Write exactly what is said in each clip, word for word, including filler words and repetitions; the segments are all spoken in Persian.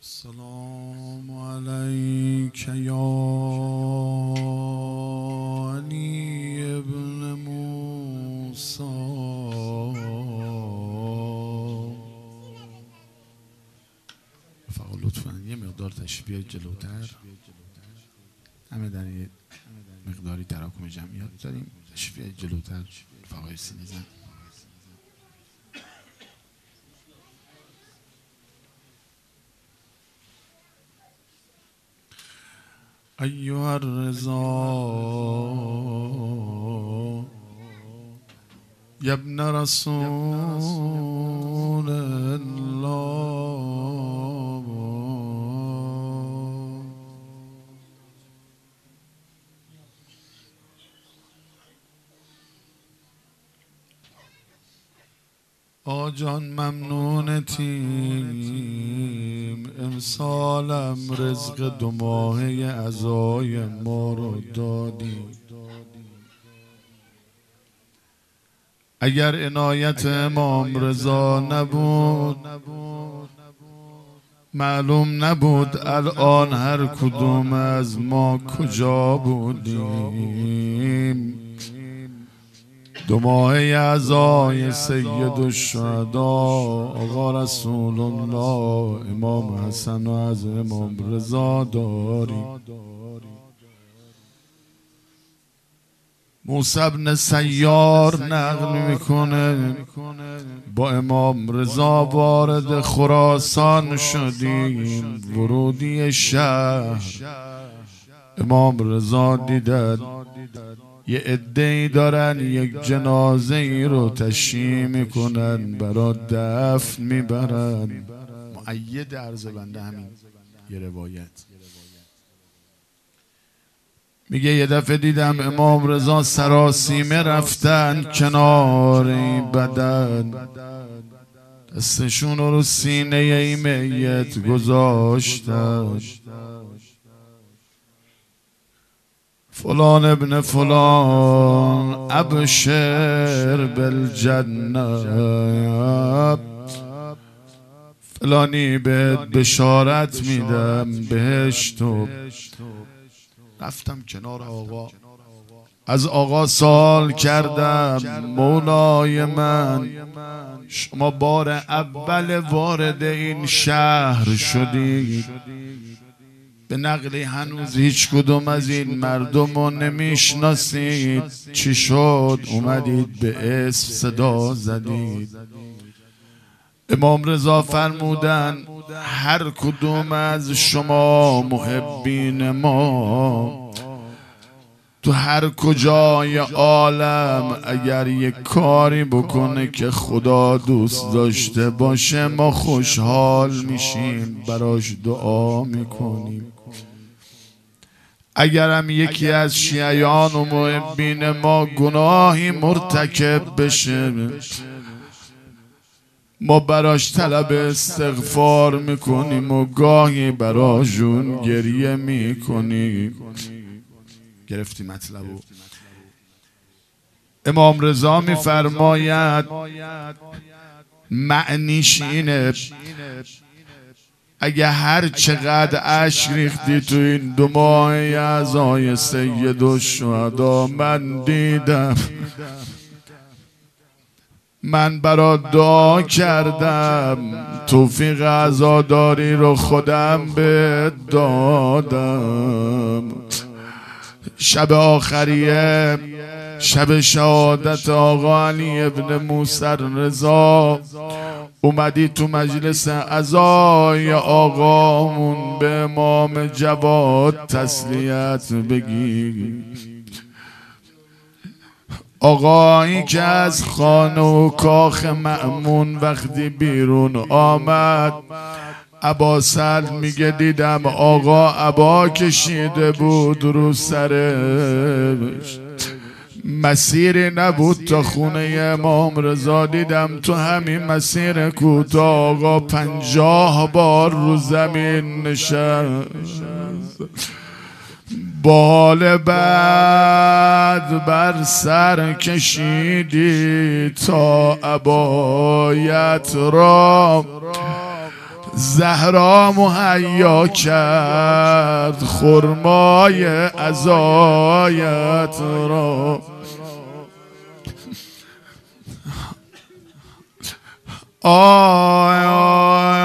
السلام عليك يا علي ابن موسى. فقط لطفاً یه مقدار تشریف بیایید جلوتر. همه در یه مقداری تراکم جمعیت داریم. تشریف بیایید جلوتر. فقای سینه زن. ایها الرضا یا ابن رسول الله. آقا جان ممنونتیم، امسالم رزق دو ماهه عزای ما رو دادی. اگر عنایت امام رضا نبود معلوم نبود الان هر کدوم از ما کجا بودیم. دو ماهه عزای سید الشهدا آقا رسول الله امام حسن و از امام رضا داریم. موسی بن سیار نقل میکنه با امام رضا وارد خراسان شدیم. ورودی شهر امام رضا دیدن یه عده‌ای دارن یک جنازه ای رو تشییع میکنن برا دفن میبرن. مؤید عرض بنده همین یه روایت میگه یه دفعه دیدم امام رضا سراسیمه رفتن کنار این بدن، دستشون رو سینه ای میت گذاشتن. فلان ابن فلان ابشر بالجنه، فلانی بهت بشارت میدم بهشتو. رفتم کنار آقا، از آقا سوال کردم مولای من شما بار اول وارد این شهر شدید، به نقلی هنوز هیچ کدوم از این مردم رو نمیشناسید، چی شد اومدید به اسم صدا زدید؟ امام رضا فرمودن هر کدوم از شما محبین ما تو هر کجای عالم اگر یک کاری بکنه که خدا دوست داشته باشه ما خوشحال میشیم، براش دعا میکنیم. اگرم یکی از شیعیان و محبین ما گناهی مرتکب بشه ما براش طلب استغفار میکنیم و گاهی براشون گریه میکنیم. گرفتی مطلبو؟ امام رضا میفرماید معنیش اینه اگه هر چقدر اشک ریختی تو این دو ماه اعضای سید الشهدا من دیدم، من برات دعا کردم، توفیق عزاداری رو خودم بهت دادم. شب آخریه شب شهادت آقا علی ابن موسی رضا اومدی تو مجلس عزای آقامون به امام جواد تسلیت بگی. آقایی که از خانه و کاخ مأمون وقتی بیرون آمد عبا سلم میگه دیدم آقا عبا کشیده بود رو سرش، مسیری نبود تا خونه امام رضا. دیدم تو همین مسیر کوتاه آقا پنجاه بار رو زمین نشست، بال بعد بر سر کشیدی تا عبایت را زهرا مهیا کرد خرمای عزایت را. آی آی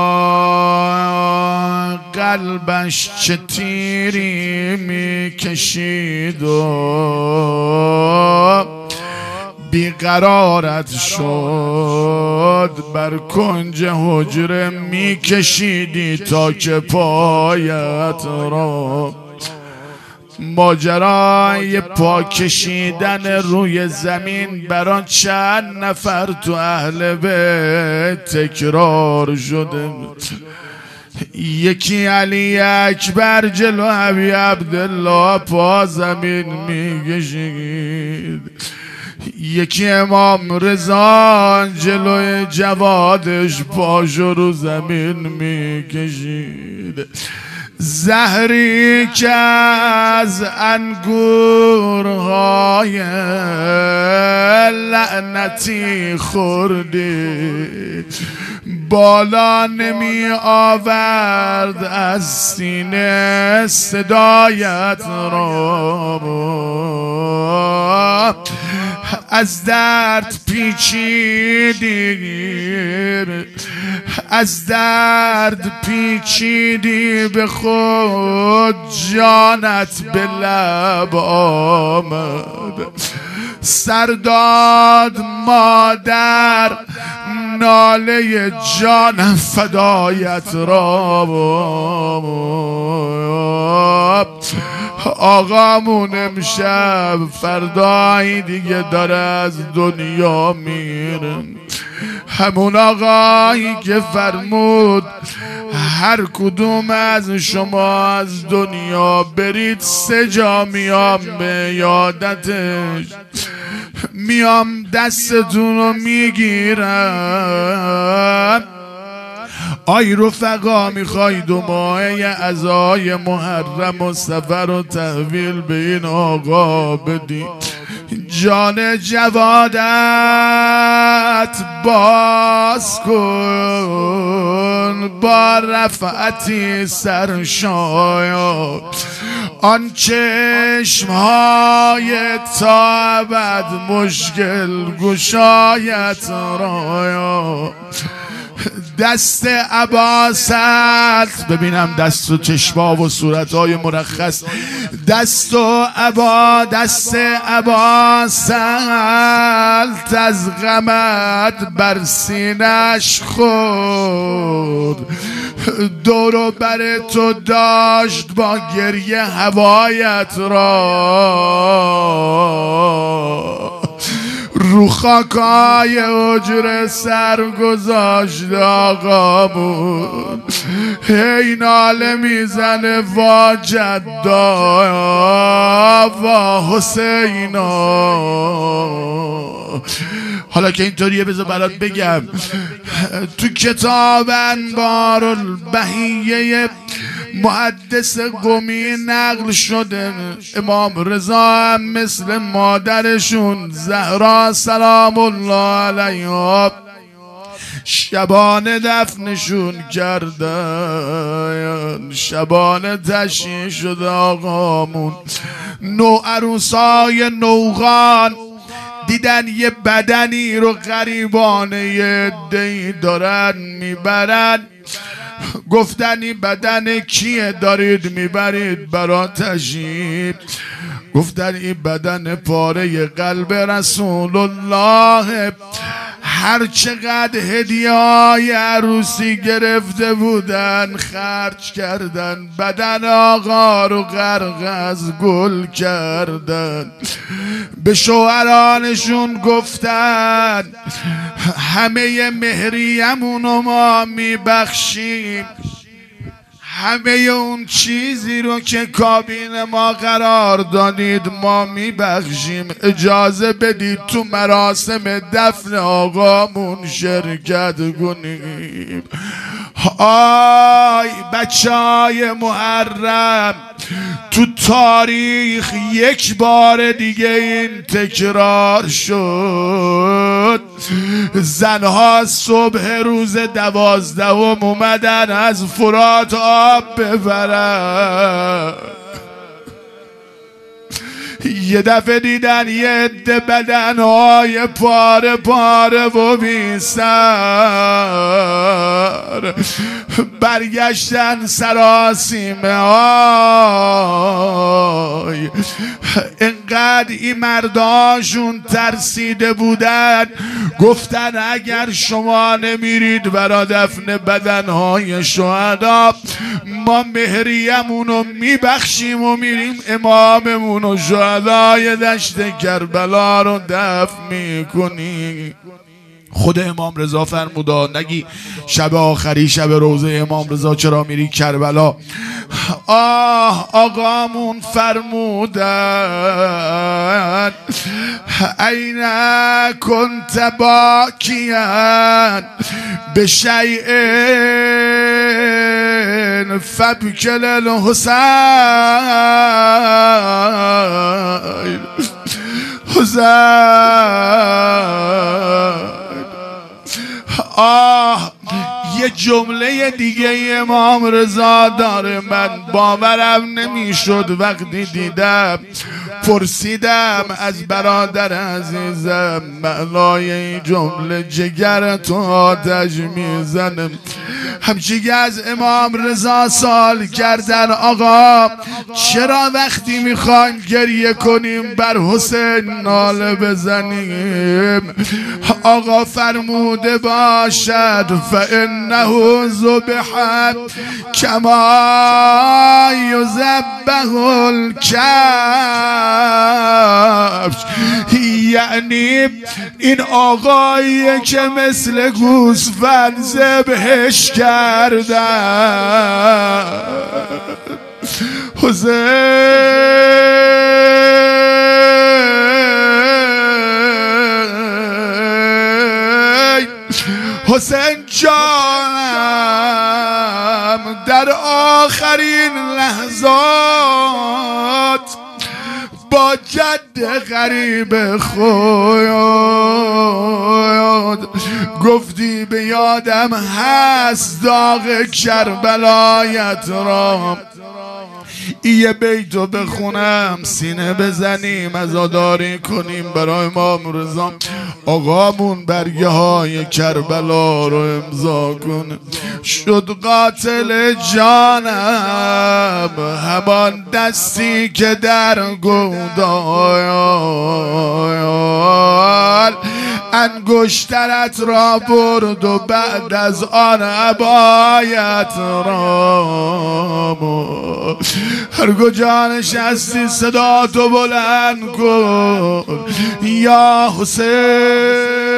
آی قلبش چه تیری میکشید و بیقرارت شد، بر کنج حجره میکشیدی تا که پایت را. ماجرای پا کشیدن روی زمین بران چند نفر تو اهل بیت تکرار شده. یکی علی اکبر جلو ابی عبدالله پا زمین میکشید، یکی امام رضا جلوی جوادش پاشو رو زمین میکشید. زهری که از انگورهای لعنتی خوردی بالا نمی آورد از سینه صدایت را. از درد پیچیدی، از درد پیچیدی به خود جانت به لب آمد. سرداد مادر ناله جان فدایت را. آقامون امشب فردایی دیگه داره از دنیا میره، همون آقایی که فرمود هر کدوم از شما از دنیا برید سه جا میام به یادتش، میام دستتون رو میگیرم. آی رفقا میخوای دو ماهه عزای محرم و سفر و تحویل به این آقا بدی، جان جوادت باز کن با رفعتی سرشاید، آن چشمهای تا ابد مشکل گشایت را. دست عباست ببینم، دست و چشما و صورتهای مرخص، دست و عبا دست عباست از غمت بر سینش خورد، دورو بر تو داشت با گریه هوایت را. رو خاکای حجره سر گذاشت آقامون، هی ناله میزنه وا جدا وا حسینا. حالا که اینطوریه بذار برات بگم، تو کتاب انوار البهیه محدث قمی نقل شده امام رضا هم مثل مادرشون زهرا سلام الله علیها شبانه دفنشون کردن، شبانه تشییع شده آقامون. نو عروسای نوغان دیدن یه بدنی رو غریبانه یه عده‌ای دارن میبرن، گفتن این بدن کیه دارید میبرید برا تشییع؟ گفتن این بدن پاره قلب رسول الله، هر چقدر هدیه های عروسی گرفته بودن خرج کردن، بدن آقا رو غرق از گل کردن. به شوهرانشون گفتن همه مهریمونو ما میبخشیم، همه اون چیزی رو که کابین ما قرار دادید ما میبخشیم، اجازه بدید تو مراسم دفن آقامون شرکت کنیم. آی بچه های محرم، تو تاریخ یک بار دیگه این تکرار شد. زنها صبح روز دوازدهم اومدن از فرات آب ببرن. یه دفعه دیدن یه عده بدنهای پاره پاره و بیسر برگشتن سراسیمه های. انقدر این مرداشون ترسیده بودن گفتن اگر شما نمیرید برا دفن بدنهای شهدا ما مهریمونو میبخشیم و میریم اماممونو شهدای دشت کربلا رو دفن میکنیم. خود امام رضا فرمودا نگی شب آخری شب روزه امام رضا چرا میری کربلا؟ آه آقامون فرمودن این کنت باکیان به شیء فبکل الحسین حسین. آه یه جمله دیگه امام رضا داره من باورم نمیشد وقتی دیدم. پرسیدم از برادر عزیزم معنای این جمله جگر تو آتش میزنم. همچی از امام رضا سال کردن آقا چرا وقتی میخوایم گریه کنیم بر حسین ناله بزنیم؟ آقا فرموده باشد فانه ذبح کما یذبح الکبش. یعنی این آقایی که مثل گوسفند ذبحش کردن. حسین حسین جانم در آخرین لحظات با جد غریب خود گفتی به یادم هست داغ کربلایت را. یه بیتو بخونم سینه بزنیم عزاداری کنیم برای امام رضا. آقامون برگه های کربلا رو امضا کنه. شد قاتل جانم همان دستی که در گودال انگشترت را برد و بعد از آن عبایت را. هر کجا نشستی صدا تو بلند کن یا حسین.